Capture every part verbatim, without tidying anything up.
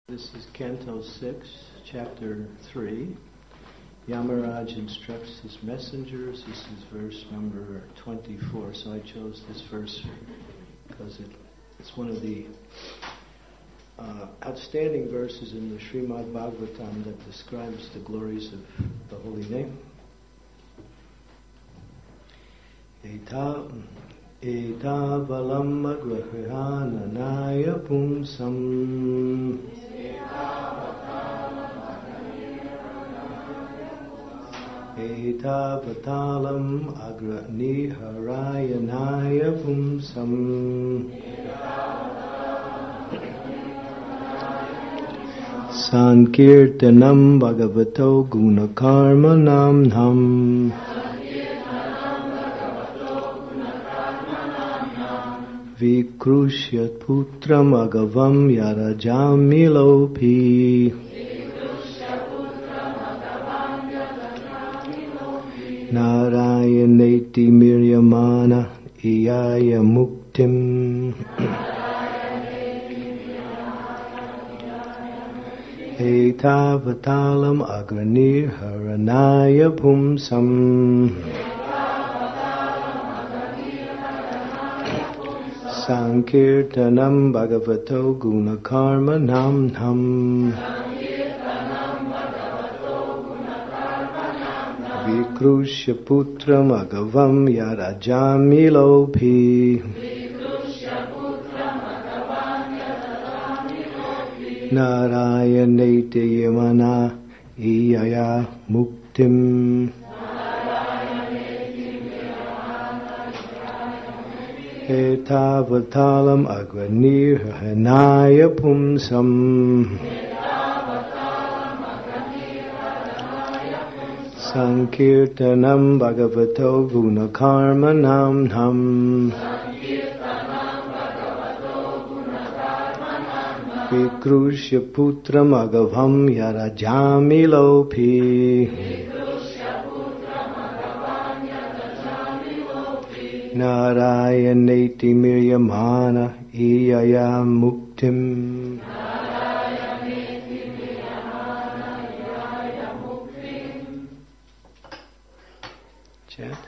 This is Canto six, Chapter three. Yamaraj instructs his messengers. This is verse number twenty-four. So I chose this verse because it, it's one of the uh, outstanding verses in the Srimad Bhagavatam that describes the glories of the holy name. Eta Eta valam agrahananaya pumsam Eta vatalam agraniharāyanaya pumsam Sankirtanam bhagavato gunakarma namnam Vikrushyat putram agavam yarajamilopi Narayaneti miryamana iyaya muktim Etavatalam agranir haranaya pumsam Sankirtanam bhagavato gunakarma namnam Vikrusya putram agavam yarajamilopi Narayaneti yamana iyaya muktim Etavatalam agranir hanaya pumsam Sankirtanam bhagavato gunakarma namnam Vikrusya putram agavam yarajamilopi Narayaneti miryamana iyaya muktim Chant.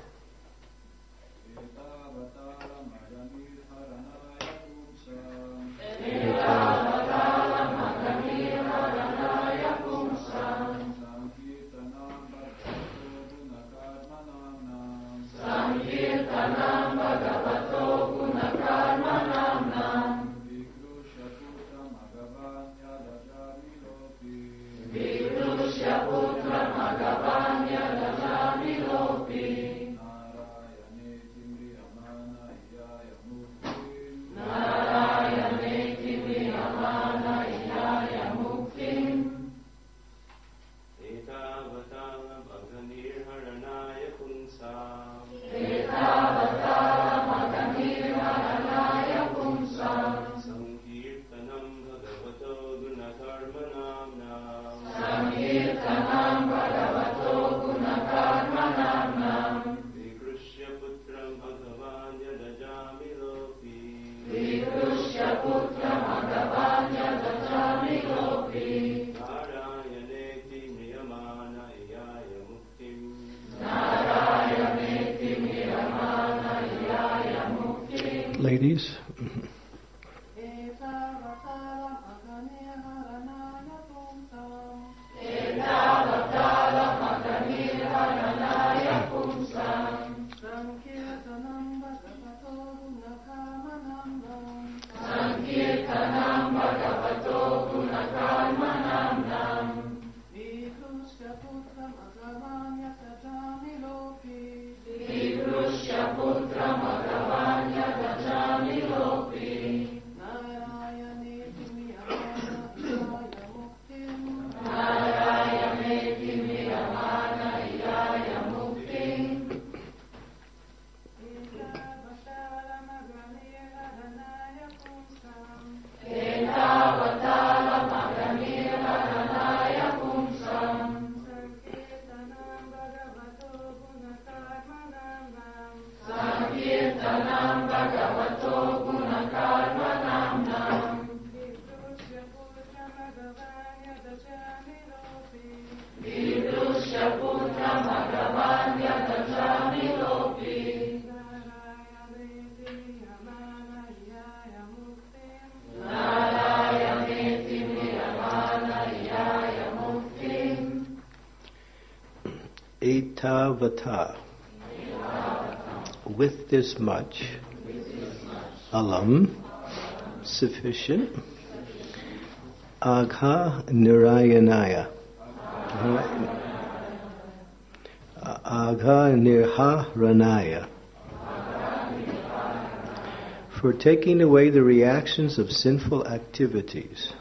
Ladies. Etavata. With this much. Alam. Sufficient. Agha Nirayanaya. Agha Nirharanaya. For taking away the reactions of sinful activities.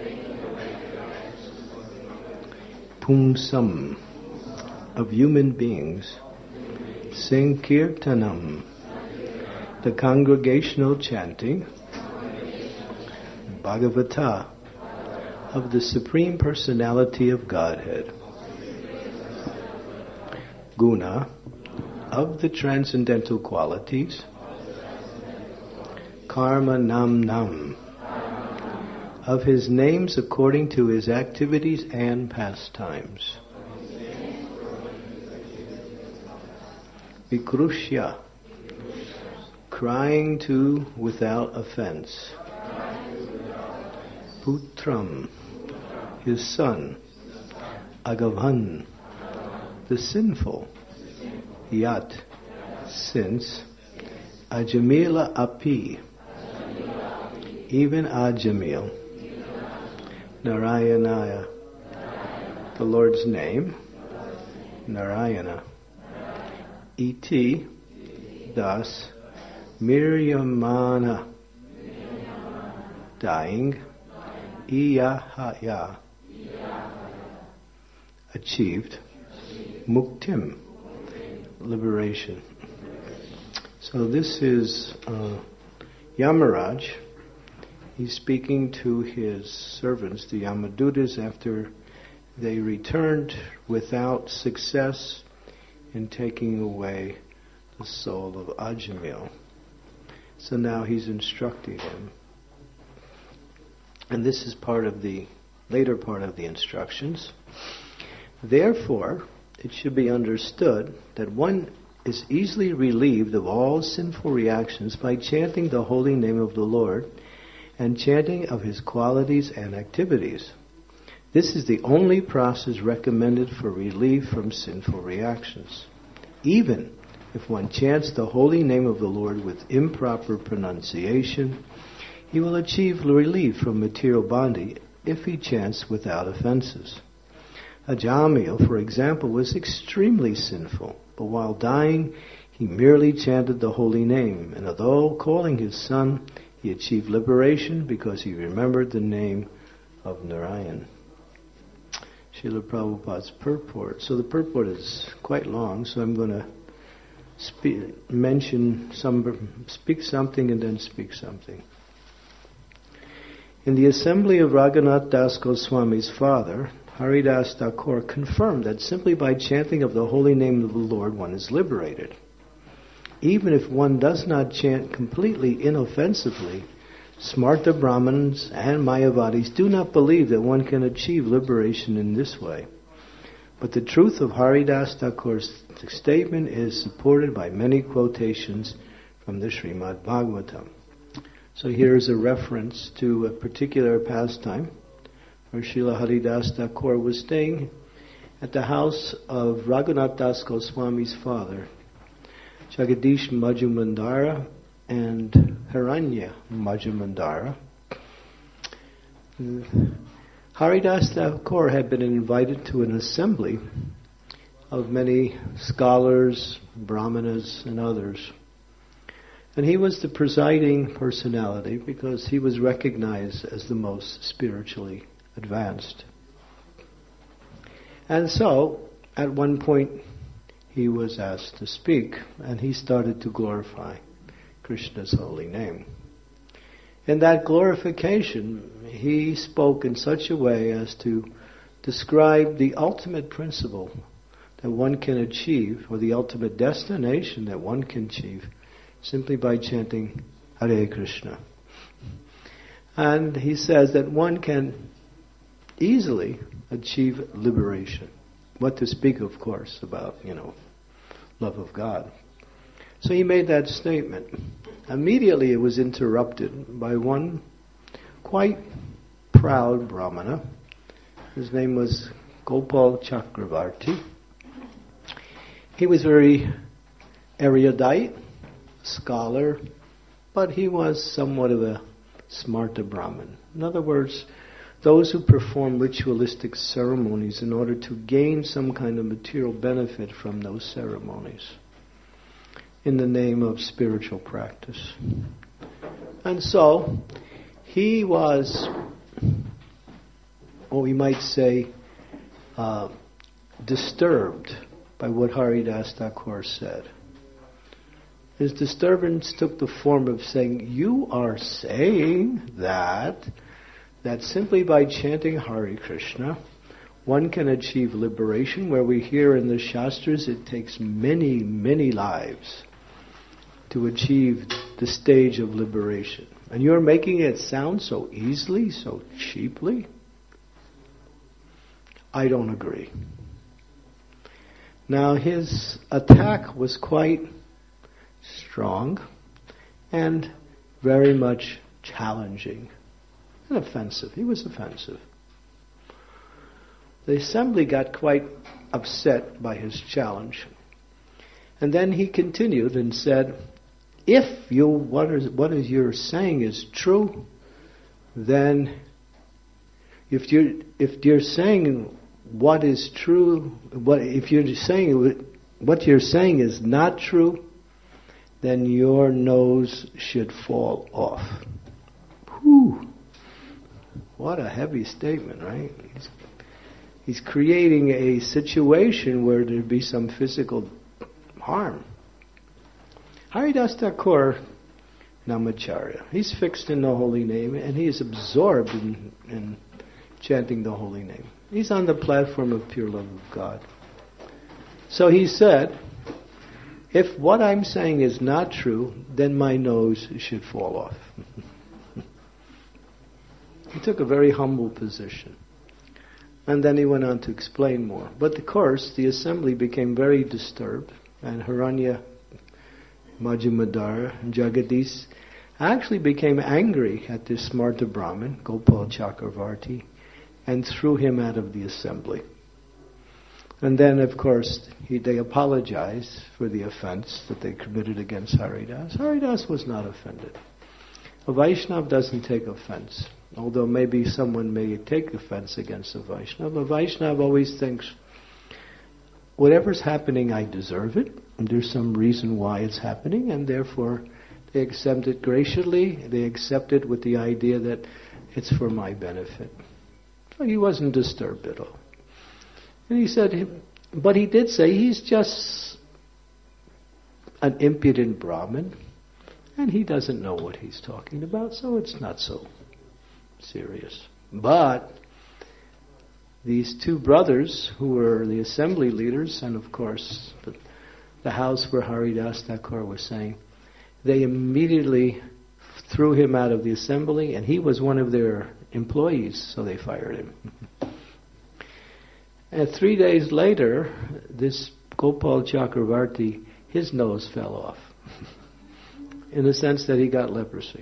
Pumsam. Of human beings. Sankirtanam. The congregational chanting. Bhagavata. Of the Supreme Personality of Godhead. Guna. Of the transcendental qualities. Karma Nam Nam. Of his names according to his activities and pastimes. Vikrushya. Crying to without offense. Putram. His son. Agavan. The sinful. Yat. Since. Ajamila Api. Even Ajamil. Narayanaya. The Lord's name. Narayana. Iti. Thus. Miryamana. Dying. Iyahaya. Achieved. Muktim. Liberation. So this is uh, Yamaraj. He's speaking to his servants, the Yamadutas, after they returned without success in taking away the soul of Ajamil. So now he's instructing them. And this is part of the later part of the instructions. Therefore, it should be understood that one is easily relieved of all sinful reactions by chanting the holy name of the Lord and chanting of his qualities and activities. This is the only process recommended for relief from sinful reactions. Even if one chants the holy name of the Lord with improper pronunciation, he will achieve relief from material bondage if he chants without offenses. Ajamil, for example, was extremely sinful, but while dying, he merely chanted the holy name, and although calling his son, he achieved liberation because he remembered the name of Narayan. Srila Prabhupada's purport. So the purport is quite long, so I'm going to speak, mention some, speak something and then speak something. In the assembly of Raghunath Das Goswami's father, Haridas Thakur confirmed that simply by chanting of the holy name of the Lord one is liberated. Even if one does not chant completely inoffensively, Smarta Brahmins and Mayavadis do not believe that one can achieve liberation in this way. But the truth of Haridas Thakur's statement is supported by many quotations from the Srimad Bhagavatam. So here's a reference to a particular pastime where Srila Haridas Thakur was staying at the house of Raghunath Das Goswami's father, Jagadish Majumandara and Hiranya Majumandara. Haridas Thakur had been invited to an assembly of many scholars, brahmanas, and others. And he was the presiding personality because he was recognized as the most spiritually advanced. And so, at one point, he was asked to speak, and he started to glorify Krishna's holy name. In that glorification, he spoke in such a way as to describe the ultimate principle that one can achieve, or the ultimate destination that one can achieve, simply by chanting Hare Krishna. And he says that one can easily achieve liberation. What to speak, of course, about, you know, love of God. So he made that statement. Immediately it was interrupted by one quite proud Brahmana. His name was Gopal Chakravarti. he was very erudite, scholar, but he was somewhat of a smarta Brahmin. In other words, those who perform ritualistic ceremonies in order to gain some kind of material benefit from those ceremonies in the name of spiritual practice. And so, he was, or we might say, uh, disturbed by what Haridas Thakur said. His disturbance took the form of saying, you are saying that, that simply by chanting Hare Krishna, one can achieve liberation, where we hear in the Shastras it takes many, many lives to achieve the stage of liberation. And you're making it sound so easily, so cheaply? I don't agree. Now his attack was quite strong and very much challenging and offensive. He was offensive. The assembly got quite upset by his challenge. And then he continued and said, if you what is what is you're saying is true, then if you're if you're saying what is true, what if you're saying what you're saying is not true, then your nose should fall off. Whew. What a heavy statement, right? He's, he's creating a situation where there'd be some physical harm. Haridas Thakur Namacharya, he's fixed in the holy name and he is absorbed in, in chanting the holy name. He's on the platform of pure love of God. So he said, if what I'm saying is not true, then my nose should fall off. He took a very humble position. And then he went on to explain more. But of course, the assembly became very disturbed, and Haranya, Majjumadara, and Jagadish actually became angry at this Smarta Brahmin, Gopal Chakravarti, and threw him out of the assembly. And then, of course, he, they apologized for the offense that they committed against Haridas. Haridas was not offended. A Vaishnava doesn't take offense, although maybe someone may take offense against a Vaishnava. A Vaishnava always thinks, whatever's happening, I deserve it, and there's some reason why it's happening, and therefore they accept it graciously, they accept it with the idea that it's for my benefit. So he wasn't disturbed at all. And he said, but he did say he's just an impudent Brahmin, and he doesn't know what he's talking about, so it's not so serious. But these two brothers, who were the assembly leaders, and of course the, the house where Haridas Thakur was saying, they immediately threw him out of the assembly, and he was one of their employees, so they fired him. And three days later, this Gopal Chakravarti, his nose fell off, in the sense that he got leprosy.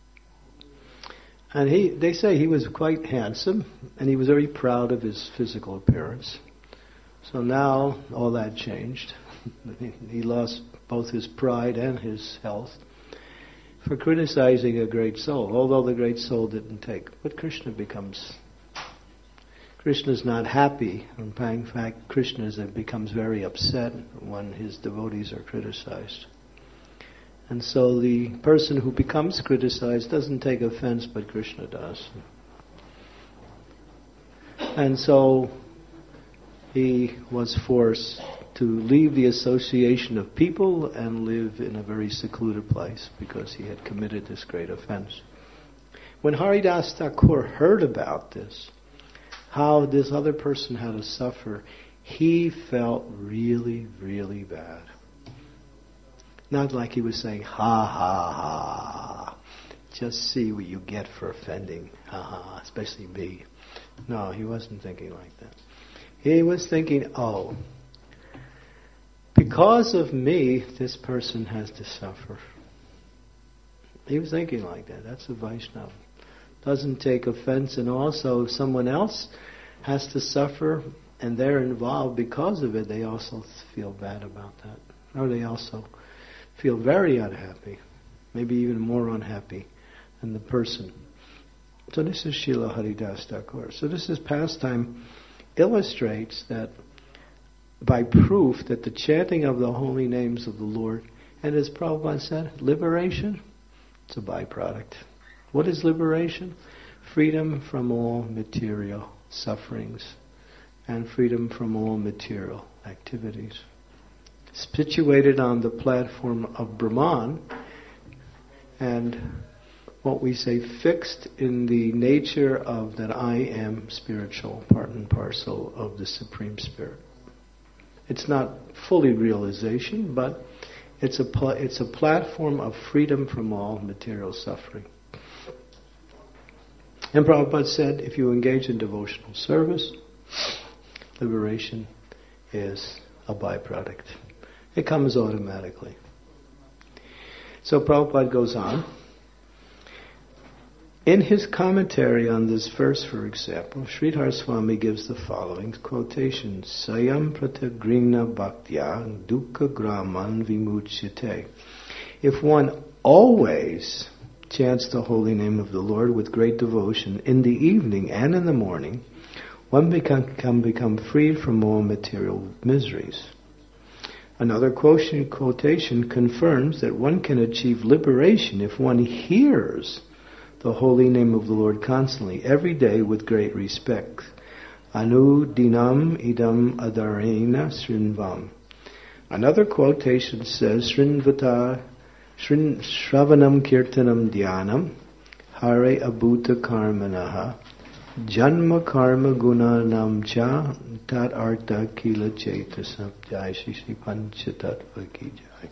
And he, they say he was quite handsome, and he was very proud of his physical appearance. So now all that changed. He lost both his pride and his health for criticizing a great soul, although the great soul didn't take. But Krishna becomes... Krishna is not happy. In fact, Krishna is, becomes very upset when his devotees are criticized. And so the person who becomes criticized doesn't take offense, but Krishna does. And so he was forced to leave the association of people and live in a very secluded place because he had committed this great offense. When Haridas Thakur heard about this, how this other person had to suffer, he felt really, really bad. Not like he was saying, ha ha ha, just see what you get for offending, ha ha, especially me. No, he wasn't thinking like that. He was thinking, oh, because of me, this person has to suffer. He was thinking like that. That's a Vaishnava. Doesn't take offense, and also if someone else has to suffer, and they're involved because of it, they also feel bad about that. Or they also feel very unhappy, maybe even more unhappy than the person. So this is Srila Haridas Thakur. So this is pastime illustrates that by proof that the chanting of the holy names of the Lord, and as Prabhupada said, liberation, it's a byproduct. What is liberation? Freedom from all material sufferings and freedom from all material activities. Situated on the platform of Brahman, and what we say fixed in the nature of that I am spiritual, part and parcel of the Supreme Spirit. It's not fully realization, but it's a pl- it's a platform of freedom from all material suffering. And Prabhupada said, if you engage in devotional service, liberation is a byproduct. It comes automatically. So Prabhupada goes on. In his commentary on this verse, for example, Sridhar Swami gives the following quotation: Sayam pratagrina bhaktya dukkha graman vimuchyate. If one always chants the holy name of the Lord with great devotion in the evening and in the morning, one become, can become freed from all material miseries. Another quotation, quotation confirms that one can achieve liberation if one hears the holy name of the Lord constantly, every day with great respect. Anu dinam idam adarena srinvam. Another quotation says, Srinvata Shrin Shravanam Kirtanam Dhyanam Hare Abhuta Karmanaha Janma Karma Gunanam Cha Tat Artha Kila Chetasam Jai Shri Shri Panchatattva Ki Jai.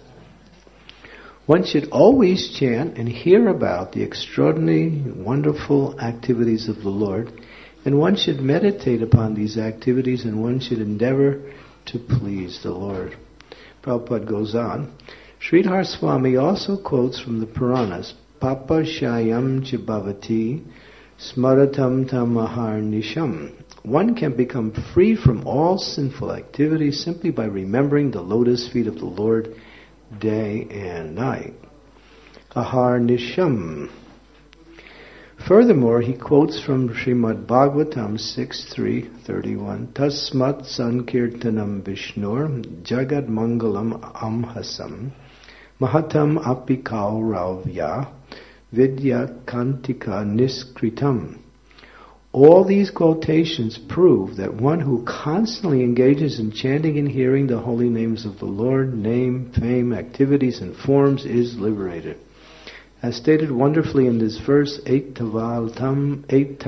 One should always chant and hear about the extraordinary, wonderful activities of the Lord, and one should meditate upon these activities, and one should endeavor to please the Lord. Prabhupada goes on. Sridhar Swami also quotes from the Puranas, Papa Shayam Chibhavati Smaratam Tamahar Nisham. One can become free from all sinful activities simply by remembering the lotus feet of the Lord day and night. Ahar Nisham. Furthermore, he quotes from Srimad Bhagavatam six three thirty-one, Tasmat Sankirtanam Vishnur Jagad Mangalam Amhasam Mahatam Apikau Ravya Vidya Kantika Niskritam. All these quotations prove that one who constantly engages in chanting and hearing the holy names of the Lord, name, fame, activities, and forms is liberated. As stated wonderfully in this verse, Eitavaltam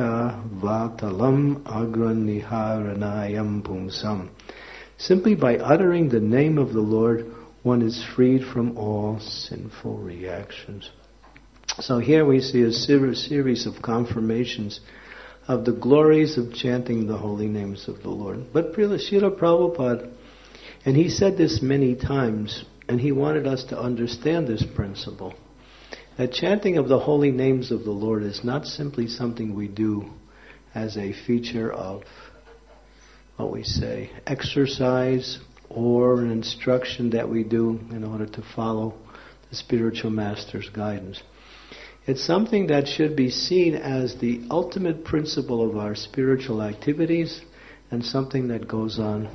Eitavatalam Agraniharanayam Pumsam. Simply by uttering the name of the Lord, one is freed from all sinful reactions. So here we see a series of confirmations of the glories of chanting the holy names of the Lord. But Srila Prabhupada, and he said this many times, and he wanted us to understand this principle, that chanting of the holy names of the Lord is not simply something we do as a feature of, what we say, exercise or an instruction that we do in order to follow the spiritual master's guidance. It's something that should be seen as the ultimate principle of our spiritual activities, and something that goes on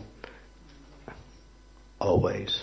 always.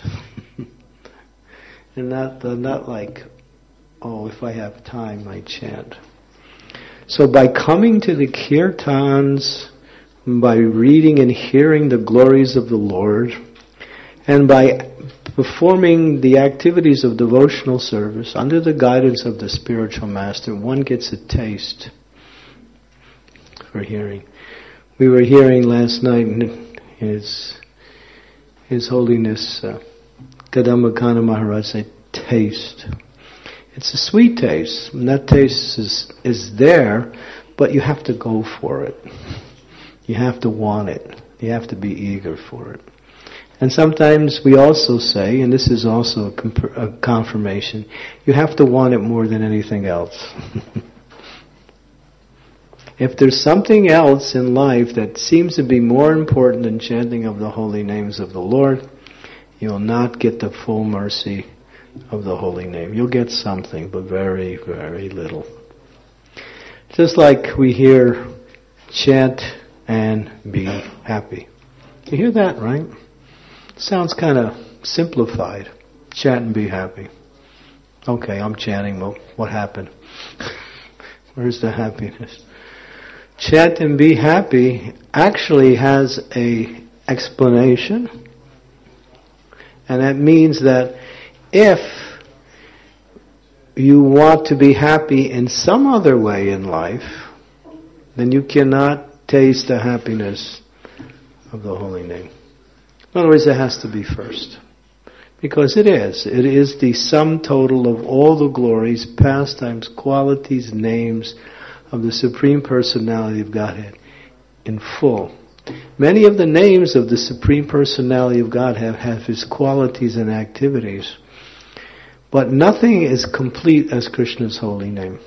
And not, uh, not like, oh, if I have time, I chant. So by coming to the kirtans, by reading and hearing the glories of the Lord, and by performing the activities of devotional service under the guidance of the spiritual master, one gets a taste for hearing. We were hearing last night His His Holiness uh, Kadambakana Maharaj say, taste. It's a sweet taste, and that taste is, is there, but you have to go for it. You have to want it. You have to be eager for it. And sometimes we also say, and this is also a, comp- a confirmation, you have to want it more than anything else. If there's something else in life that seems to be more important than chanting of the holy names of the Lord, you'll not get the full mercy of the holy name. You'll get something, but very, very little. Just like we hear, chant and be happy. You hear that, right? Sounds kind of simplified. Chant and be happy. Okay, I'm chanting. Well, what happened? Where's the happiness? Chant and be happy actually has a explanation. And that means that if you want to be happy in some other way in life, then you cannot taste the happiness of the holy name. In other words, it has to be first. Because it is. It is the sum total of all the glories, pastimes, qualities, names of the Supreme Personality of Godhead in full. Many of the names of the Supreme Personality of Godhead have His qualities and activities. But nothing is complete as Krishna's holy name.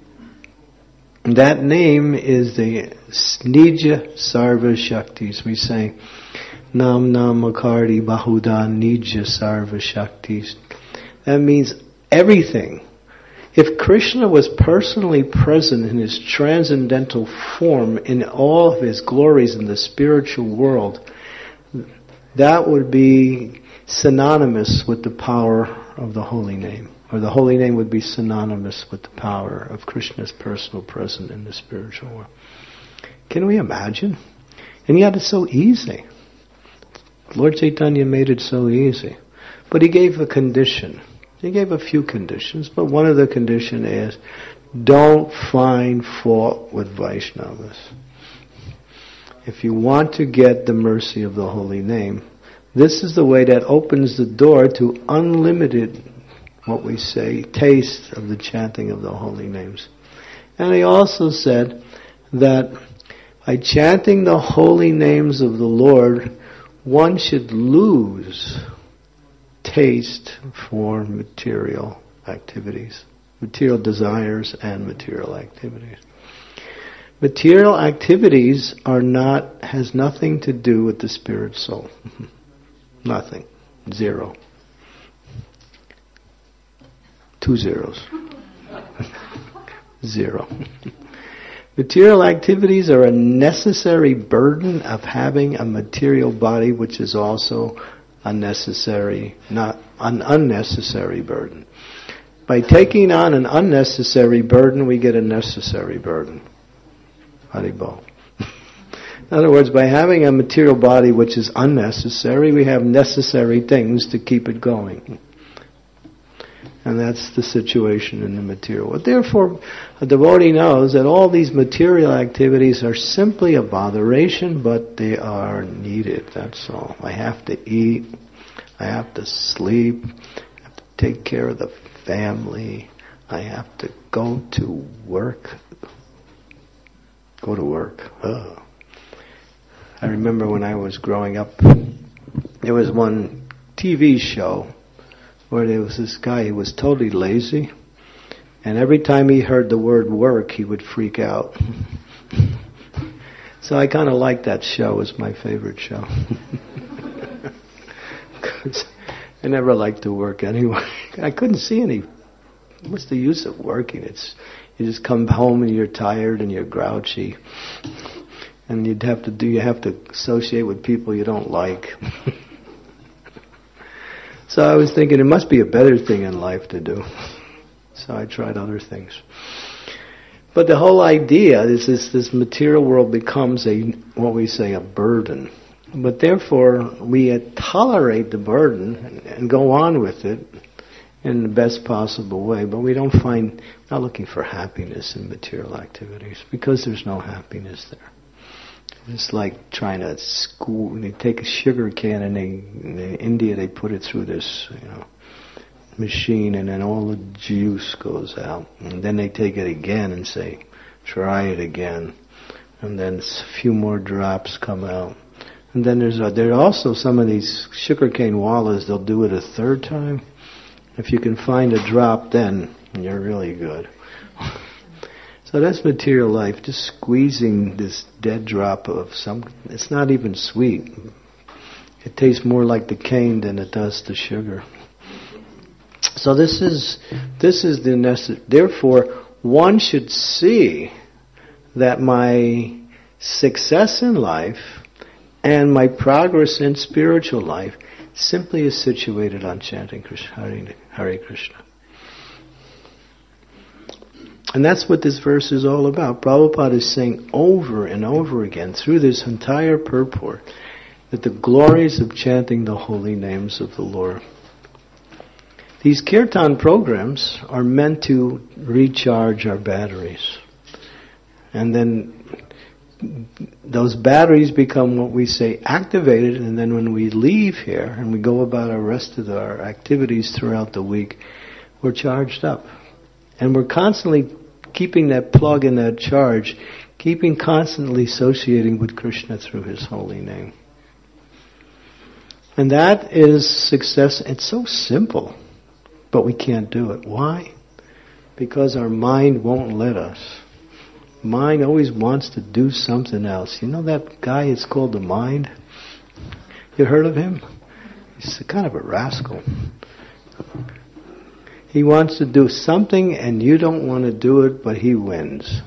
That name is the Nija Sarva Shaktis. We say, Nam Nam Akardi Bahuda Nija Sarva Shaktis. That means everything. If Krishna was personally present in His transcendental form in all of His glories in the spiritual world, that would be synonymous with the power of the holy name. Or the holy name would be synonymous with the power of Krishna's personal presence in the spiritual world. Can we imagine? And yet it's so easy. Lord Chaitanya made it so easy. But He gave a condition. He gave a few conditions, but one of the conditions is, don't find fault with Vaishnavas. If you want to get the mercy of the holy name, this is the way that opens the door to unlimited, what we say, taste of the chanting of the holy names. And He also said that by chanting the holy names of the Lord, one should lose taste for material activities, material desires and material activities. Material activities are not, has nothing to do with the spirit soul. Nothing. Zero. Two zeros. Zero. Material activities are a necessary burden of having a material body, which is also unnecessary, not an unnecessary burden. By taking on an unnecessary burden, we get a necessary burden. Haribol. In other words, by having a material body which is unnecessary, we have necessary things to keep it going. And that's the situation in the material world. Therefore, a devotee knows that all these material activities are simply a botheration, but they are needed, that's all. I have to eat, I have to sleep, I have to take care of the family, I have to go to work. Go to work. Oh. I remember when I was growing up, there was one T V show where there was this guy, he was totally lazy, and every time he heard the word work, he would freak out. So I kind of liked that show. It was my favorite show. Because I never liked to work anyway. I couldn't see any, what's the use of working? It's, you just come home and you're tired and you're grouchy. And you'd have to do, you have to associate with people you don't like. So I was thinking it must be a better thing in life to do. So I tried other things. But the whole idea is this, this material world becomes a, what we say, a burden. But therefore, we tolerate the burden and, and go on with it in the best possible way. But we don't find, not looking for happiness in material activities, because there's no happiness there. It's like trying to school. They take a sugar can and they, in India they put it through this, you know, machine, and then all the juice goes out. And then they take it again and say, try it again. And then a few more drops come out. And then there's a, there are also some of these sugarcane wallas, they'll do it a third time. If you can find a drop, then you're really good. So that's material life, just squeezing this dead drop of some, it's not even sweet. It tastes more like the cane than it does the sugar. So this is, this is the necessary, therefore one should see that my success in life and my progress in spiritual life simply is situated on chanting Krishna, Hare, Hare Krishna. And that's what this verse is all about. Prabhupada is saying over and over again through this entire purport that the glories of chanting the holy names of the Lord. These kirtan programs are meant to recharge our batteries. And then those batteries become what we say activated, and then when we leave here and we go about our rest of our activities throughout the week, we're charged up. And we're constantly keeping that plug and that charge, keeping constantly associating with Krishna through His holy name. And that is success. It's so simple, but we can't do it. Why? Because our mind won't let us. Mind always wants to do something else. You know that guy, it's called the mind? You heard of him? He's kind of a rascal. He wants to do something and you don't want to do it, but he wins.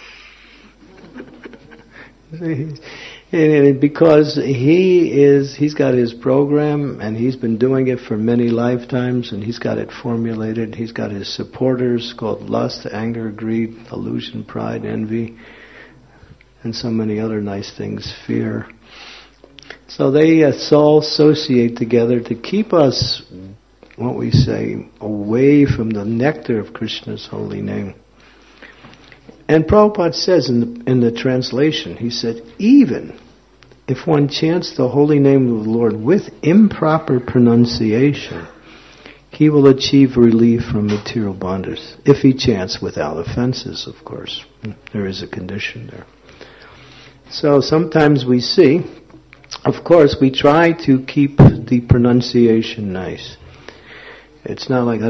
And because he is, he's got his program and he's been doing it for many lifetimes and he's got it formulated. He's got his supporters called lust, anger, greed, illusion, pride, envy, and so many other nice things, fear. So they uh, all associate together to keep us, what we say, away from the nectar of Krishna's holy name. And Prabhupada says in the, in the translation, he said, even if one chants the holy name of the Lord with improper pronunciation, he will achieve relief from material bondage. If he chants without offenses, of course. There is a condition there. So sometimes we see, of course, we try to keep the pronunciation nice. It's not like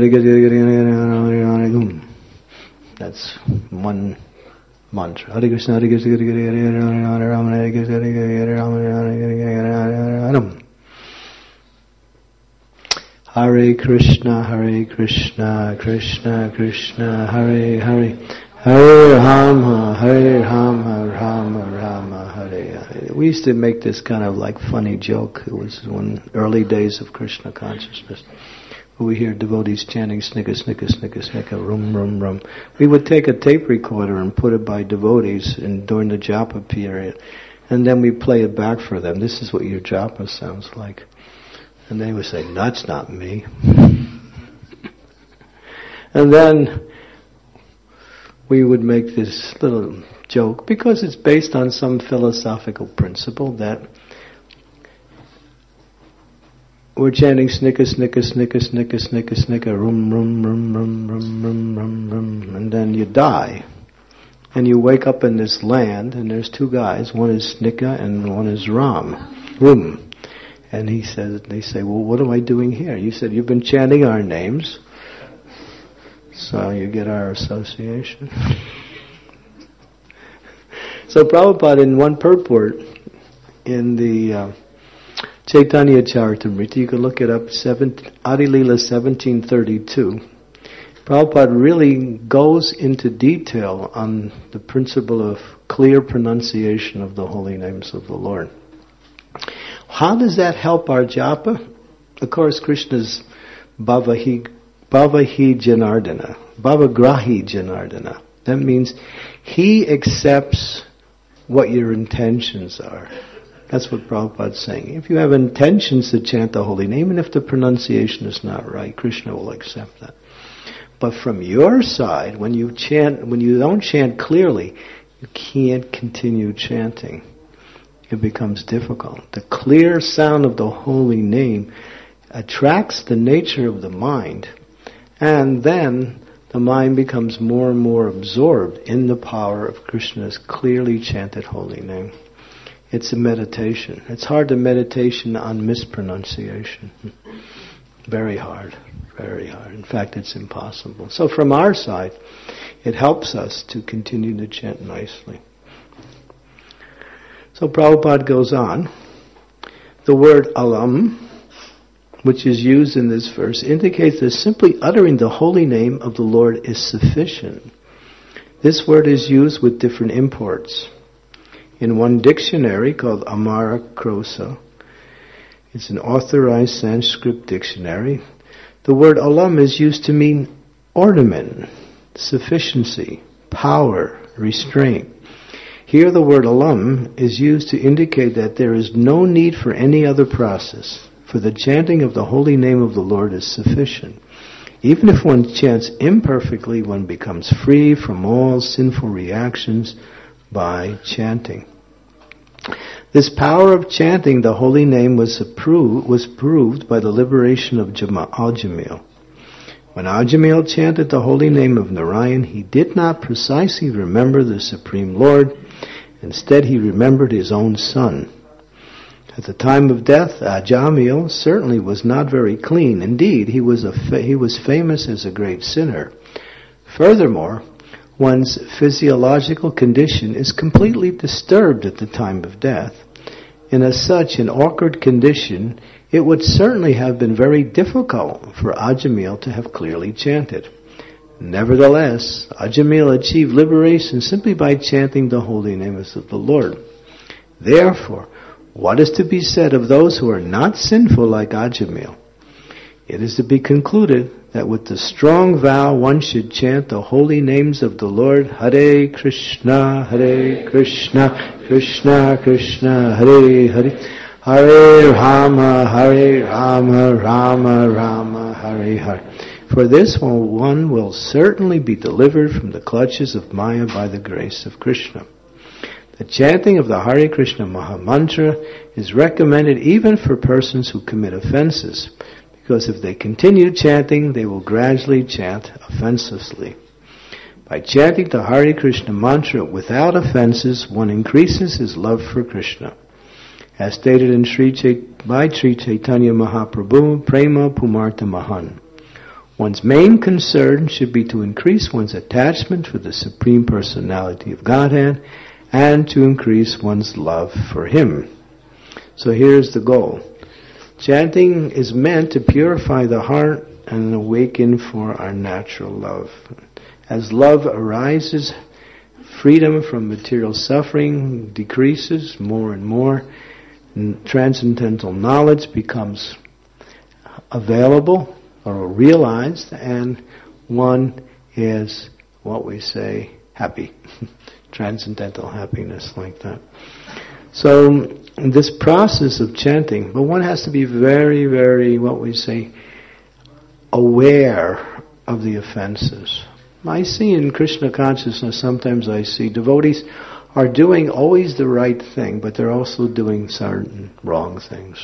that's one mantra. Hare Krishna, Hare Krishna, Hare Rama, Hare Krishna, Hare Rama, Hare Rama. Hare Krishna, Hare Krishna, Krishna Krishna, Hare Hare, Hare Rama, Hare Rama, Rama Rama, Hare Hare. We used to make this kind of like funny joke. It was one early days of Krishna consciousness. We hear devotees chanting snicka, snicka, snicka, snicka, rum, rum, rum. We would take a tape recorder and put it by devotees in, during the japa period. And then we play it back for them. This is what your japa sounds like. And they would say, that's not me. And then we would make this little joke, because it's based on some philosophical principle that we're chanting snicka, snicka, snicka, snicka, snicka, snicka, rum, rum, rum, rum, rum, rum, rum, rum, and then you die. And you wake up in this land, and there's two guys, one is Snicka and one is Ram, Rum. And he says, they say, well, what am I doing here? You said, you've been chanting our names, so you get our association. So Prabhupada, in one purport, in the uh, Chaitanya Charitamrita, you can look it up, Adi Leela seventeen thirty-two. Prabhupada really goes into detail on the principle of clear pronunciation of the holy names of the Lord. How does that help our japa? Of course, Krishna's Bhavahi, Bhavahi Janardana, Bhavagrahi Janardana. That means he accepts what your intentions are. That's what Prabhupada's saying. If you have intentions to chant the holy name, and if the pronunciation is not right, Krishna will accept that. But from your side, when you chant, when you don't chant clearly, you can't continue chanting. It becomes difficult. The clear sound of the holy name attracts the nature of the mind, and then the mind becomes more and more absorbed in the power of Krishna's clearly chanted holy name. It's a meditation. It's hard to meditation on mispronunciation. Very hard. Very hard. In fact, it's impossible. So from our side, it helps us to continue to chant nicely. So Prabhupada goes on. The word alam, which is used in this verse, indicates that simply uttering the holy name of the Lord is sufficient. This word is used with different imports. In one dictionary called Amara Krosa, it's an authorized Sanskrit dictionary, the word alam is used to mean ornament, sufficiency, power, restraint. Here the word alam is used to indicate that there is no need for any other process, for the chanting of the holy name of the Lord is sufficient. Even if one chants imperfectly, one becomes free from all sinful reactions by chanting. This power of chanting the holy name was, approved, was proved by the liberation of Ajamil. When Ajamil chanted the holy name of Narayan, he did not precisely remember the Supreme Lord. Instead, he remembered his own son. At the time of death, Ajamil certainly was not very clean. Indeed, he was, a fa- he was famous as a great sinner. Furthermore, one's physiological condition is completely disturbed at the time of death. In a such an awkward condition, it would certainly have been very difficult for Ajamil to have clearly chanted. Nevertheless, Ajamil achieved liberation simply by chanting the holy names of the Lord. Therefore, what is to be said of those who are not sinful like Ajamil? It is to be concluded that with the strong vow one should chant the holy names of the Lord, Hare Krishna, Hare Krishna, Krishna Krishna, Hare Hare, Hare Rama, Hare Rama, Rama Rama, Hare Hare. For this one will certainly be delivered from the clutches of Maya by the grace of Krishna. The chanting of the Hare Krishna Maha Mantra is recommended even for persons who commit offenses, because if they continue chanting, they will gradually chant offensively. By chanting the Hare Krishna mantra without offenses, one increases his love for Krishna. As stated in Sri Chait- by Sri Chaitanya Mahaprabhu, Prema Pumartha Mahan. One's main concern should be to increase one's attachment for the Supreme Personality of Godhead and to increase one's love for Him. So here's the goal. Chanting is meant to purify the heart and awaken for our natural love. As love arises, freedom from material suffering decreases more and more. Transcendental knowledge becomes available or realized, and one is what we say happy. Transcendental happiness, like that. So this process of chanting, but one has to be very, very, what we say, aware of the offenses. I see in Krishna consciousness, sometimes I see devotees are doing always the right thing, but they're also doing certain wrong things.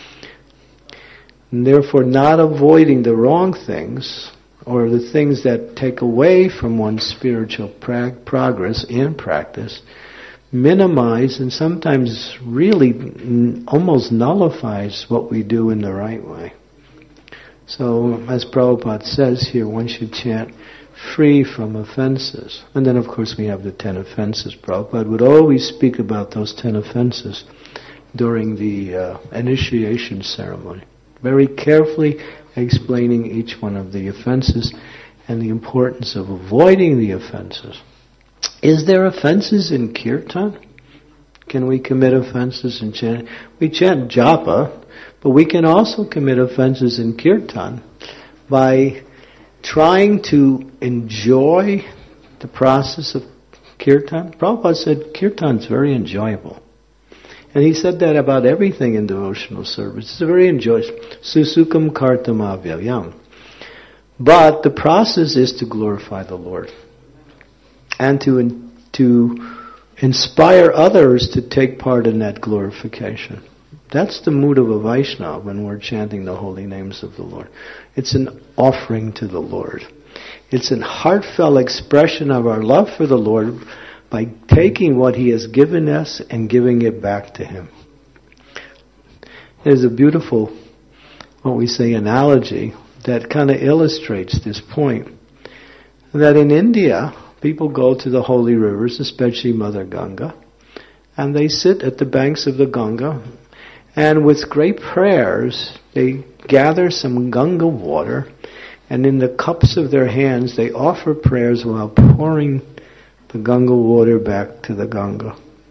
And therefore not avoiding the wrong things, or the things that take away from one's spiritual pra- progress in practice, minimize and sometimes really n- almost nullifies what we do in the right way. So, as Prabhupada says here, one should chant free from offenses. And then, of course, we have the ten offenses. Prabhupada would always speak about those ten offenses during the uh, initiation ceremony, very carefully explaining each one of the offenses and the importance of avoiding the offenses. Is there offenses in kirtan? Can we commit offenses in chanting? We chant japa, but we can also commit offenses in kirtan by trying to enjoy the process of kirtan. Prabhupada said kirtan is very enjoyable. And he said that about everything in devotional service. It's very enjoyable. Susukam kartam avyayam. But the process is to glorify the Lord. And to, in, to inspire others to take part in that glorification. That's the mood of a Vaishnava when we're chanting the holy names of the Lord. It's an offering to the Lord. It's a heartfelt expression of our love for the Lord by taking what He has given us and giving it back to Him. There's a beautiful, what we say, analogy that kind of illustrates this point. That in India, people go to the holy rivers, especially Mother Ganga, and they sit at the banks of the Ganga, and with great prayers, they gather some Ganga water, and in the cups of their hands, they offer prayers while pouring the Ganga water back to the Ganga.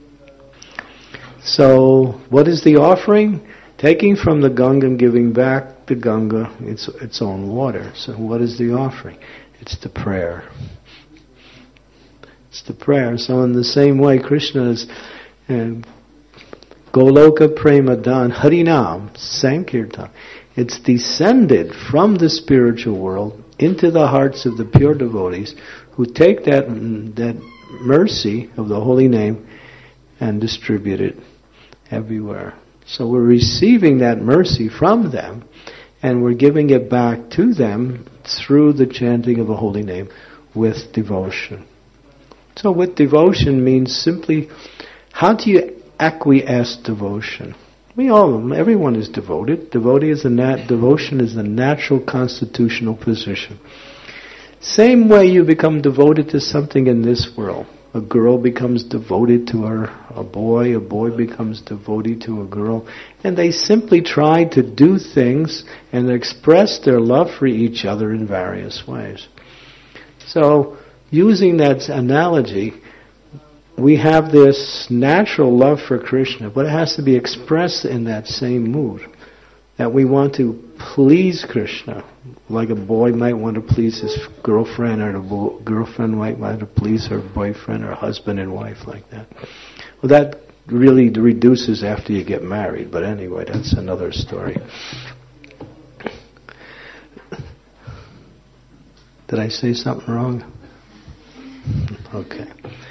So, what is the offering? Taking from the Ganga and giving back to Ganga its its own water. So, what is the offering? It's the prayer. It's the prayer. So, in the same way, Krishna is uh, Goloka Premadan Harinam Sankirtan. It's descended from the spiritual world into the hearts of the pure devotees who take that that mercy of the holy name and distribute it everywhere. So we're receiving that mercy from them, and we're giving it back to them through the chanting of the holy name with devotion. So with devotion means simply, how do you acquiesce devotion? We all, everyone is devoted. Devotee is a nat, devotion is a natural constitutional position. Same way you become devoted to something in this world. A girl becomes devoted to her, a boy, a boy becomes devoted to a girl, and they simply try to do things and express their love for each other in various ways. So, using that analogy, we have this natural love for Krishna, but it has to be expressed in that same mood. That we want to please Krishna, like a boy might want to please his girlfriend, or the bo- girlfriend might want to please her boyfriend, or husband and wife, like that. Well, that really reduces after you get married, but anyway, that's another story. Did I say something wrong? Okay.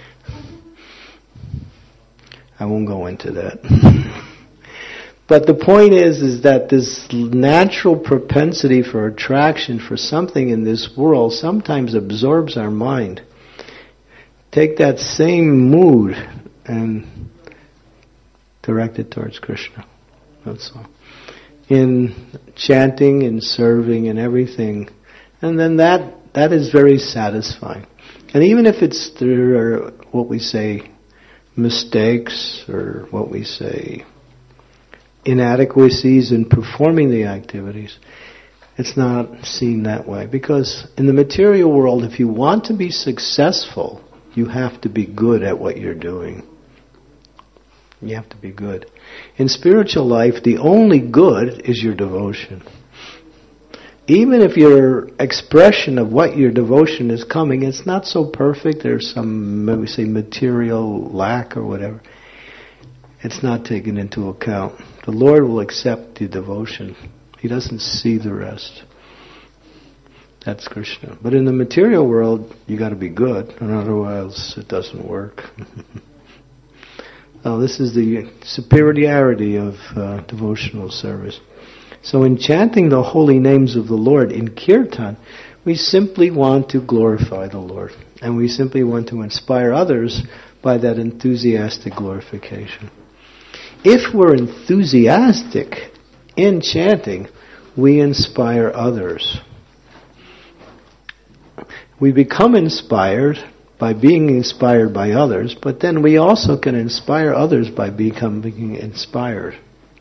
I won't go into that. But the point is, is that this natural propensity for attraction for something in this world sometimes absorbs our mind. Take that same mood and direct it towards Krishna. That's all. In chanting and serving and everything. And then that, that is very satisfying. And even if it's, there are what we say, mistakes, or what we say, inadequacies in performing the activities, it's not seen that way. Because in the material world, if you want to be successful, you have to be good at what you're doing. You have to be good. In spiritual life, the only good is your devotion. Even if your expression of what your devotion is coming, it's not so perfect, there's some, maybe say, material lack or whatever, it's not taken into account. The Lord will accept the devotion. He doesn't see the rest. That's Krishna. But in the material world, you got to be good, and otherwise it doesn't work. Now, this is the superiority of uh, devotional service. So in chanting the holy names of the Lord in kirtan, we simply want to glorify the Lord. And we simply want to inspire others by that enthusiastic glorification. If we're enthusiastic in chanting, we inspire others. We become inspired by being inspired by others, but then we also can inspire others by becoming inspired.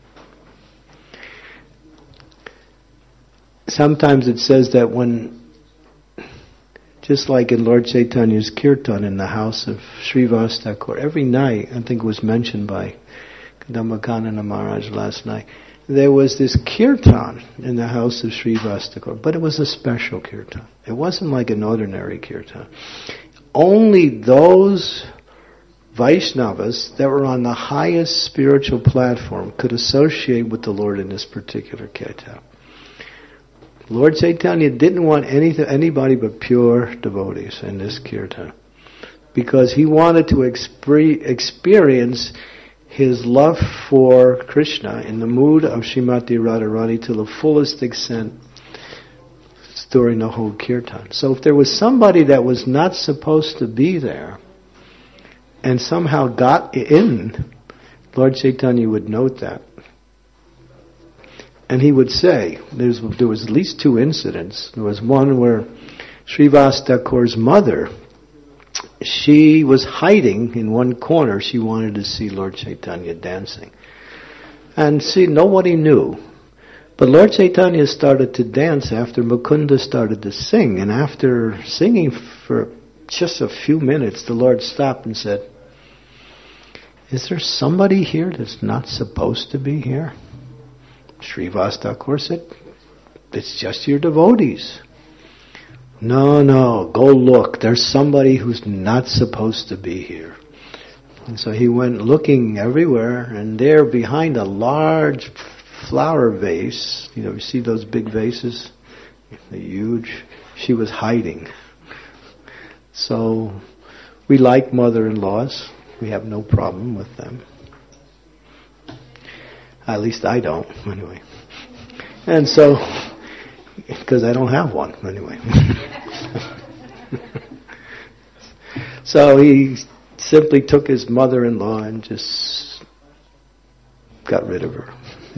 Sometimes it says that when, just like in Lord Chaitanya's kirtan in the house of Srivas Thakur, every night, I think it was mentioned by Dhammakananda Maharaj last night, there was this kirtan in the house of Srivas Thakur, but it was a special kirtan. It wasn't like an ordinary kirtan. Only those Vaishnavas that were on the highest spiritual platform could associate with the Lord in this particular kirtan. Lord Chaitanya didn't want anything, anybody but pure devotees in this kirtan, because he wanted to expre- experience his love for Krishna in the mood of Srimati Radharani to the fullest extent during the whole kirtan. So if there was somebody that was not supposed to be there and somehow got in, Lord Chaitanya would note that. And he would say, there's, there was at least two incidents. There was one where Srivas Thakur's mother she was hiding in one corner. She wanted to see Lord Chaitanya dancing. And see, nobody knew. But Lord Chaitanya started to dance after Mukunda started to sing. And after singing for just a few minutes, the Lord stopped and said, "Is there somebody here that's not supposed to be here?" Srivas Thakur said, "It's just your devotees." "No, no, go look. There's somebody who's not supposed to be here." And so he went looking everywhere, and there behind a large flower vase, you know, you see those big vases? They're huge. She was hiding. So we like mother-in-laws. We have no problem with them. At least I don't, anyway. And so, because I don't have one, anyway. So he simply took his mother-in-law and just got rid of her.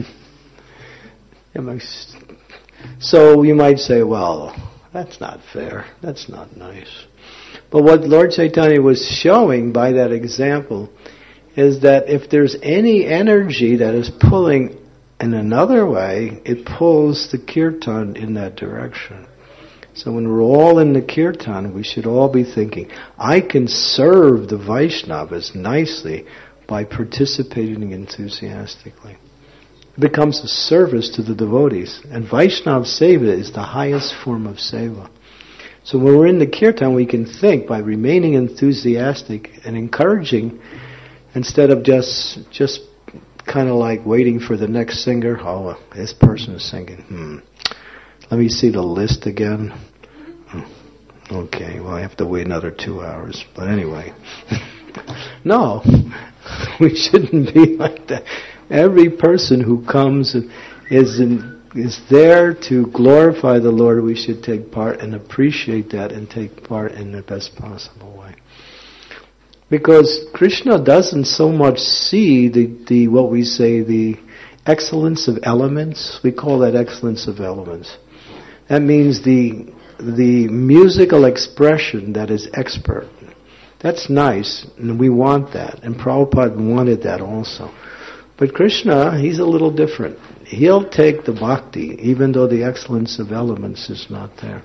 So you might say, well, that's not fair. That's not nice. But what Lord Chaitanya was showing by that example is that if there's any energy that is pulling in another way, it pulls the kirtan in that direction. So when we're all in the kirtan, we should all be thinking, I can serve the Vaishnavas nicely by participating enthusiastically. It becomes a service to the devotees. And Vaishnava Seva is the highest form of Seva. So when we're in the kirtan, we can think by remaining enthusiastic and encouraging, instead of just just kind of like waiting for the next singer. Oh, this person is singing. Hmm. Let me see the list again. Okay, well I have to wait another two hours. But anyway. No, we shouldn't be like that. Every person who comes is in, is there to glorify the Lord. We should take part and appreciate that and take part in the best possible way. Because Krishna doesn't so much see the, the what we say, the excellence of elements. We call that excellence of elements. That means the the musical expression that is expert. That's nice, and we want that. And Prabhupada wanted that also. But Krishna, he's a little different. He'll take the bhakti, even though the excellence of elements is not there.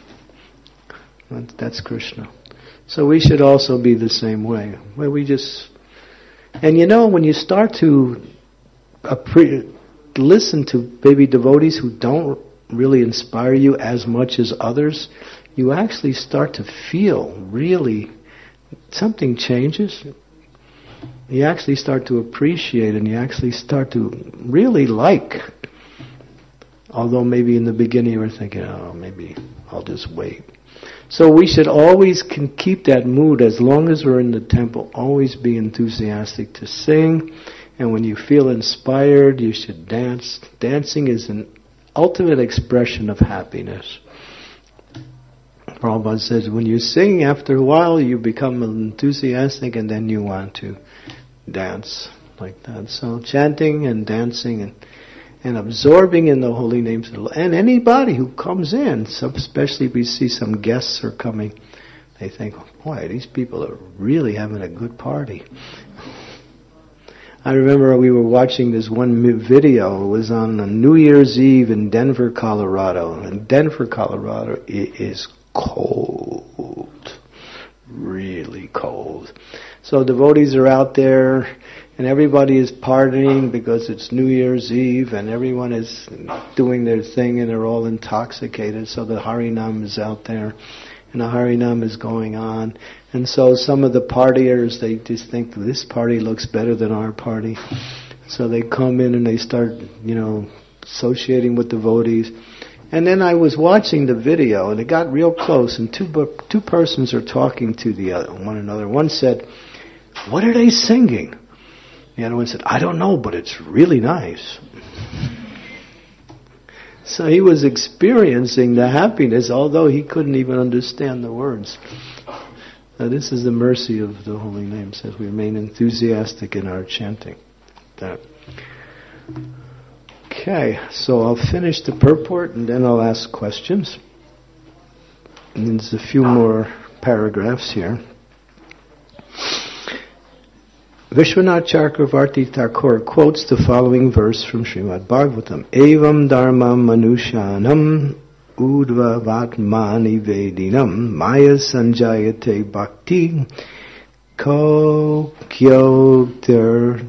That's Krishna. So we should also be the same way, where we just... And you know, when you start to appre- listen to maybe devotees who don't really inspire you as much as others, you actually start to feel really something changes. You actually start to appreciate, and you actually start to really like. Although maybe in the beginning you were thinking, oh, maybe I'll just wait. So we should always can keep that mood as long as we're in the temple. Always be enthusiastic to sing. And when you feel inspired, you should dance. Dancing is an ultimate expression of happiness. Prabhupada says, when you sing, after a while you become enthusiastic and then you want to dance like that. So chanting and dancing and and absorbing in the holy names of the Lord. And anybody who comes in, so especially if we see some guests are coming, they think, boy, these people are really having a good party. I remember we were watching this one video. It was on a New Year's Eve in Denver, Colorado. And Denver, Colorado, it is cold. Really cold. So devotees are out there, and everybody is partying because it's New Year's Eve, and everyone is doing their thing, and they're all intoxicated. So the Harinam is out there, and the Harinam is going on. And so some of the partiers, they just think, this party looks better than our party. So they come in and they start, you know, associating with devotees. And then I was watching the video, and it got real close, and two two persons are talking to the other, one another. One said, "What are they singing?" The other one said, "I don't know, but it's really nice." So he was experiencing the happiness, although he couldn't even understand the words. Now this is the mercy of the holy names, as we remain enthusiastic in our chanting. That. Okay, so I'll finish the purport and then I'll ask questions. And there's a few more paragraphs here. Vishwanath Chakravarti Thakur quotes the following verse from Srimad Bhagavatam. Evam dharmam manushanam udva vatmani vedinam maya sanjayate bhakti ko kyogter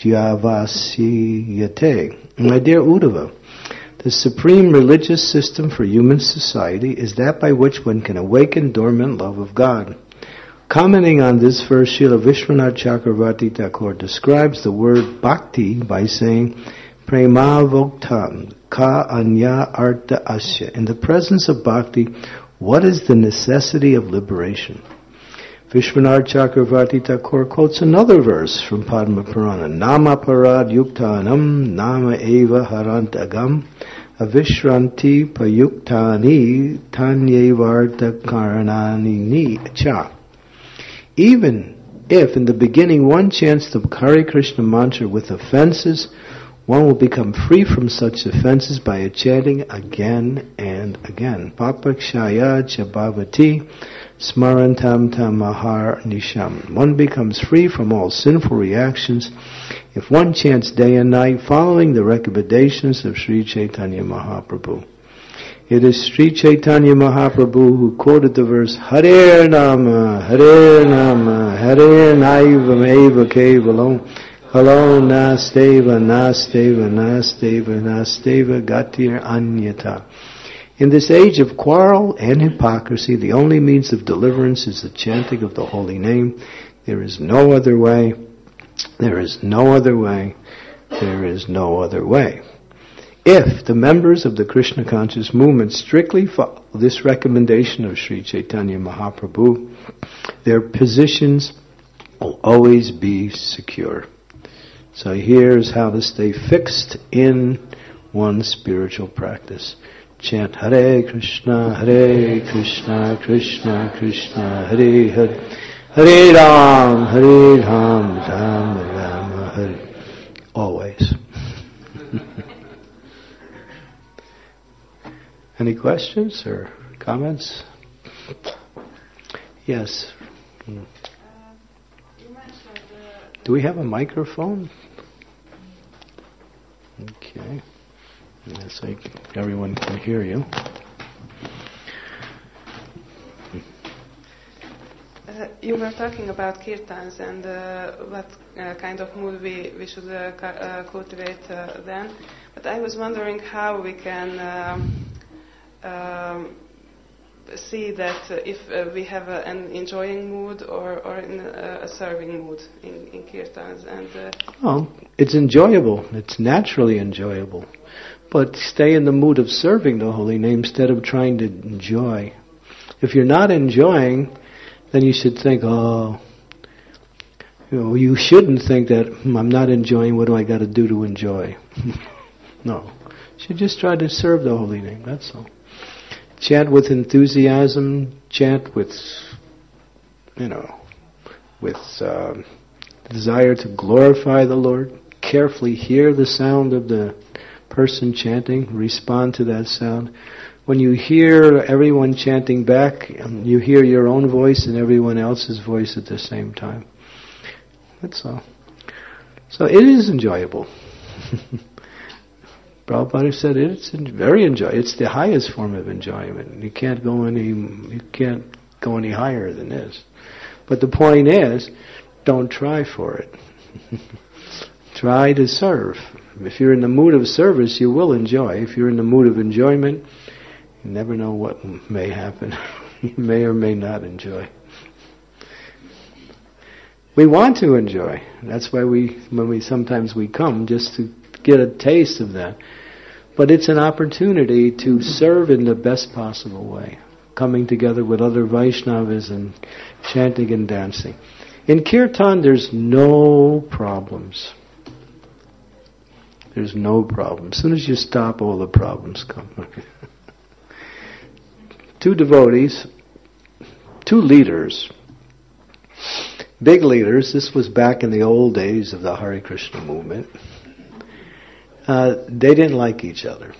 javasiyate. My dear Uddhava, the supreme religious system for human society is that by which one can awaken dormant love of God. Commenting on this verse, Srila Vishwanath Chakravarti Thakur describes the word bhakti by saying, Prema voktam ka anya artha asya. In the presence of bhakti, what is the necessity of liberation? Vishwanath Chakravarti Thakur quotes another verse from Padma Purana. Nama parad yuktanam nama eva harantagam avishranti payuktani tanyevarta karanani cha. Even if in the beginning one chants the Hare Krishna mantra with offenses, one will become free from such offenses by chanting again and again. Papakshaya cha bhavati smarantam tamahar nisham. One becomes free from all sinful reactions if one chants day and night following the recommendations of Sri Chaitanya Mahaprabhu. It is Sri Chaitanya Mahaprabhu who quoted the verse, Hare Nama, Hare Nama, Hare Naivam Eva Kevalam, Halo Nasteva, Nasteva, Nasteva, Nasteva, Gatir Anyata. In this age of quarrel and hypocrisy, the only means of deliverance is the chanting of the holy name. There is no other way. There is no other way. There is no other way. If the members of the Krishna conscious movement strictly follow this recommendation of Sri Chaitanya Mahaprabhu, their positions will always be secure. So here's how to stay fixed in one's spiritual practice. Chant Hare Krishna, Hare Krishna, Krishna Krishna, Hare Hare, Hare Ram, Hare Ram, Ram Rama, Hare. Always. Any questions or comments? Yes. Uh, you mentioned, uh, Do we have a microphone? Okay. Yes, I, everyone can hear you. Uh, you were talking about kirtans and uh, what uh, kind of mood we, we should uh, cu- uh, cultivate uh, then. But I was wondering how we can um, um, see that uh, if uh, we have a, an enjoying mood or, or in a, a serving mood in, in kirtans. And, uh, Well, it's enjoyable. It's naturally enjoyable. But stay in the mood of serving the holy name instead of trying to enjoy. If you're not enjoying, then you should think, oh, you know, you shouldn't think that, hmm, I'm not enjoying, what do I got to do to enjoy? No. You should just try to serve the holy name, that's all. Chant with enthusiasm, chant with, you know, with um, desire to glorify the Lord. Carefully hear the sound of the person chanting, respond to that sound. When you hear everyone chanting back, you hear your own voice and everyone else's voice at the same time. That's all. So it is enjoyable. Prabhupada said it's very enjoyable. It's the highest form of enjoyment. You can't go any, you can't go any higher than this. But the point is, don't try for it. Try to serve. If you're in the mood of service, you will enjoy. If you're in the mood of enjoyment, you never know what may happen. You may or may not enjoy. We want to enjoy. That's why we, when we sometimes we come, just to get a taste of that. But it's an opportunity to serve in the best possible way. Coming together with other Vaishnavas and chanting and dancing. In Kirtan, there's no problems. There's no problem. As soon as you stop, all the problems come. Two devotees, two leaders, big leaders, this was back in the old days of the Hare Krishna movement, uh, they didn't like each other.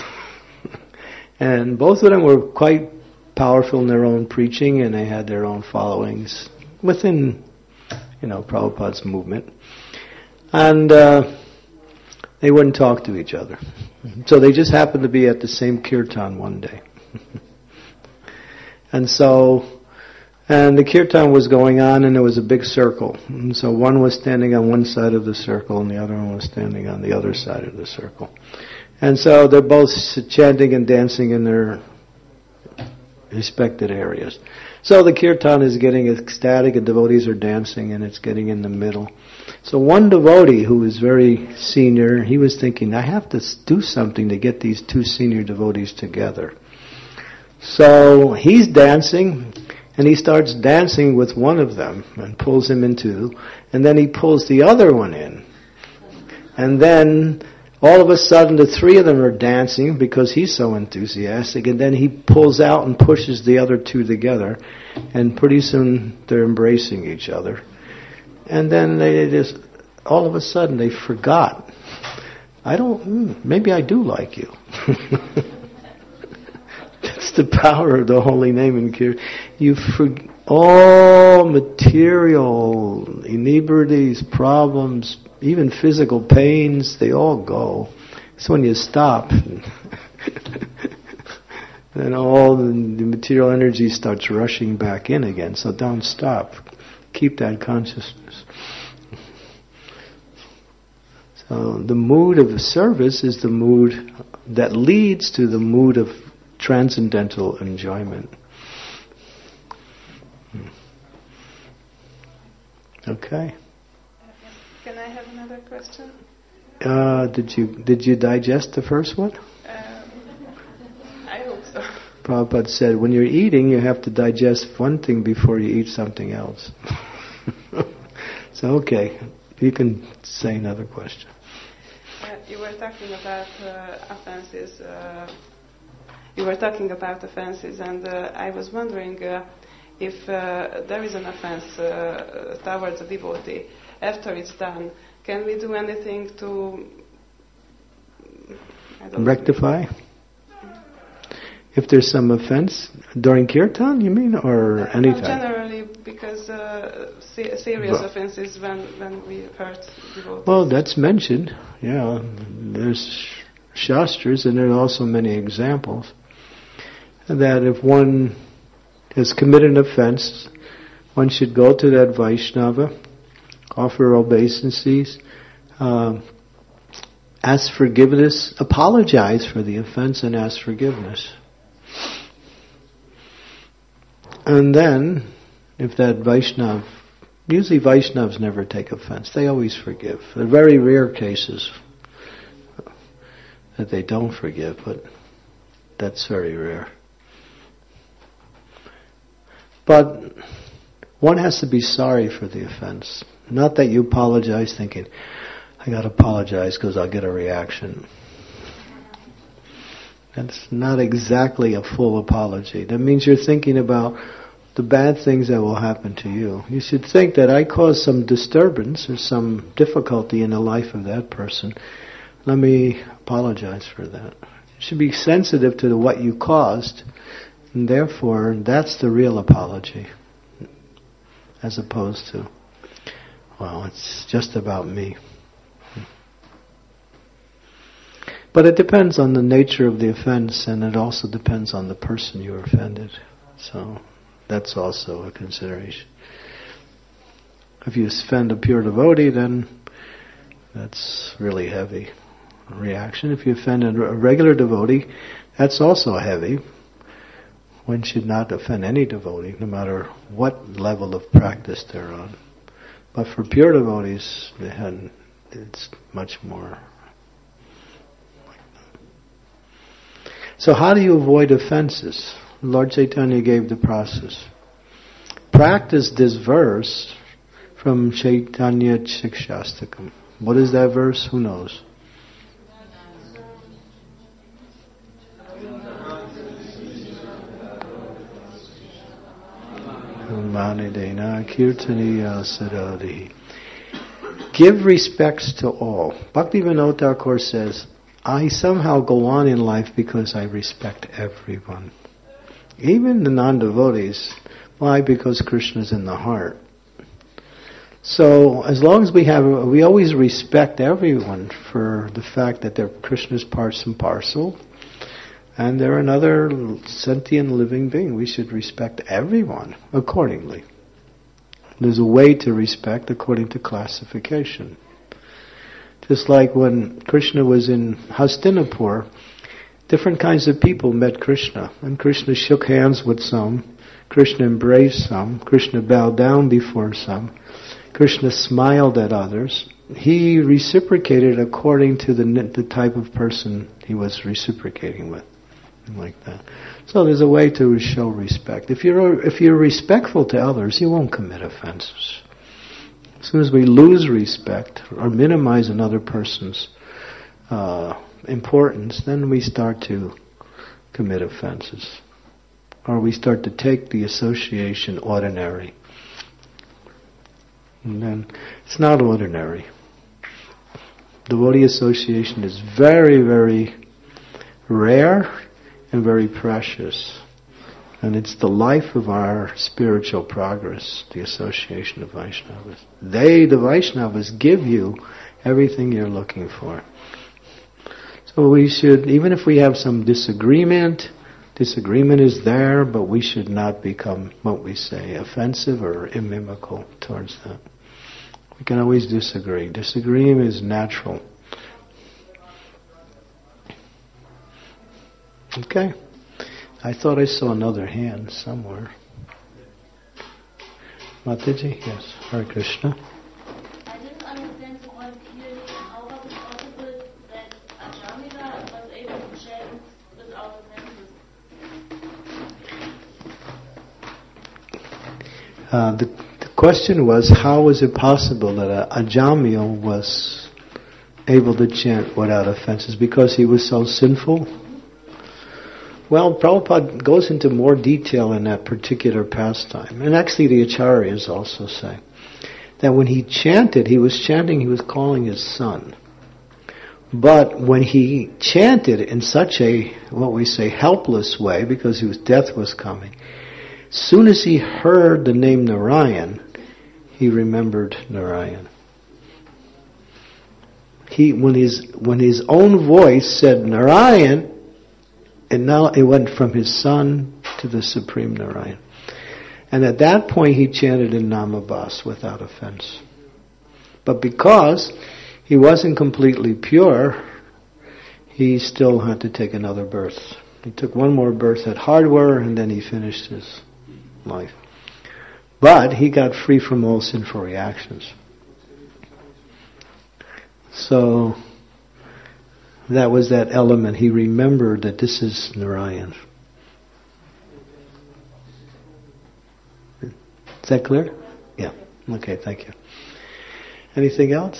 And both of them were quite powerful in their own preaching, and they had their own followings within, you know, Prabhupada's movement. And uh, they wouldn't talk to each other. So they just happened to be at the same kirtan one day. And so, and the kirtan was going on, and there was a big circle. And so one was standing on one side of the circle, and the other one was standing on the other side of the circle. And so they're both chanting and dancing in their respected areas. So the kirtan is getting ecstatic, and devotees are dancing, and it's getting in the middle. So one devotee who was very senior, he was thinking, I have to do something to get these two senior devotees together. So he's dancing, and he starts dancing with one of them, and pulls him in two, and then he pulls the other one in. And then all of a sudden the three of them are dancing because he's so enthusiastic, and then he pulls out and pushes the other two together, and pretty soon they're embracing each other. And then they just, all of a sudden they forgot, I don't, maybe I do like you. That's the power of the holy name in Kirtan. You forget all material inebrities, problems, even physical pains, they all go. It's when you stop. Then all the, the material energy starts rushing back in again. So don't stop. Keep that consciousness. So the mood of service is the mood that leads to the mood of transcendental enjoyment. Okay. Can I have another question? Uh, did you did you digest the first one? Uh, I hope so. Prabhupada said, when you're eating, you have to digest one thing before you eat something else. So, okay, you can say another question. Uh, you were talking about uh, offenses. Uh, you were talking about offenses, and uh, I was wondering uh, if uh, there is an offense uh, towards a devotee. After it's done, can we do anything to I don't rectify? Know. If there's some offense during kirtan, you mean, or any no, time? Generally, because uh, se- serious well, offenses when, when we hurt devotees. Well, that's mentioned. Yeah, there's shastras, and there are also many examples that if one has committed an offense, one should go to that Vaishnava, offer obeisances, uh, ask forgiveness, apologize for the offense, and ask forgiveness. And then, if that Vaishnava, usually Vaishnavas never take offense, they always forgive. There are very rare cases that they don't forgive, but that's very rare. But one has to be sorry for the offense. Not that you apologize thinking, I got to apologize because I'll get a reaction. That's not exactly a full apology. That means you're thinking about the bad things that will happen to you. You should think that I caused some disturbance or some difficulty in the life of that person. Let me apologize for that. You should be sensitive to what you caused, and therefore that's the real apology, as opposed to, well, it's just about me. But it depends on the nature of the offense, and it also depends on the person you offended. So that's also a consideration. If you offend a pure devotee, then that's really heavy reaction. If you offend a regular devotee, that's also heavy. One should not offend any devotee, no matter what level of practice they're on. But for pure devotees, it's much more. So how do you avoid offenses? Lord Chaitanya gave the process. Practice this verse from Chaitanya Chikshastakam. What is that verse? Who knows? Give respects to all. Bhaktivinoda Thakur says, I somehow go on in life because I respect everyone. Even the non-devotees. Why? Because Krishna's in the heart. So as long as we have, we always respect everyone for the fact that they're Krishna's parts and parcel, and they're another sentient living being. We should respect everyone accordingly. There's a way to respect according to classification. Just like when Krishna was in Hastinapur, different kinds of people met Krishna, and Krishna shook hands with some, Krishna embraced some, Krishna bowed down before some, Krishna smiled at others. He reciprocated according to the the type of person he was reciprocating with, like that. So there's a way to show respect. If you're if you're respectful to others, you won't commit offenses. As soon as we lose respect or minimize another person's uh, importance, then we start to commit offenses, or we start to take the association ordinary. And then it's not ordinary. Devotee association is very, very rare and very precious. And it's the life of our spiritual progress, the association of Vaishnavas. They, the Vaishnavas, give you everything you're looking for. So we should, even if we have some disagreement, disagreement is there, but we should not become, what we say, offensive or inimical towards that. We can always disagree. Disagreeing is natural. Okay. I thought I saw another hand somewhere. Mataji? Yes. Hare Krishna. I didn't understand the point clearly. How was it possible that Ajamila was able to chant without offenses? Uh, the The question was, how was it possible that uh, Ajamil was able to chant without offenses? Because he was so sinful? Well, Prabhupada goes into more detail in that particular pastime. And actually the Acharyas also say that when he chanted, he was chanting, he was calling his son. But when he chanted in such a, what we say, helpless way, because he was, death was coming, soon as he heard the name Narayan, he remembered Narayan. He, when his when his own voice said Narayan, and now it went from his son to the Supreme Narayan. And at that point he chanted in Namabhas without offense. But because he wasn't completely pure, he still had to take another birth. He took one more birth at Hardware, and then he finished his life. But he got free from all sinful reactions. So that was that element. He remembered that this is Narayan. Is that clear? Yeah. Okay, thank you. Anything else?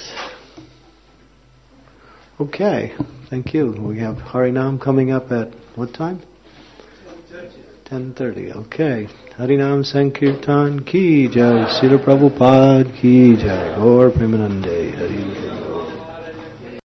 Okay, thank you. We have Harinam coming up at what time? ten thirty, okay. Harinam Sankirtan ki jai, Srila Prabhupada ki jai, Gaur Premanande Hari.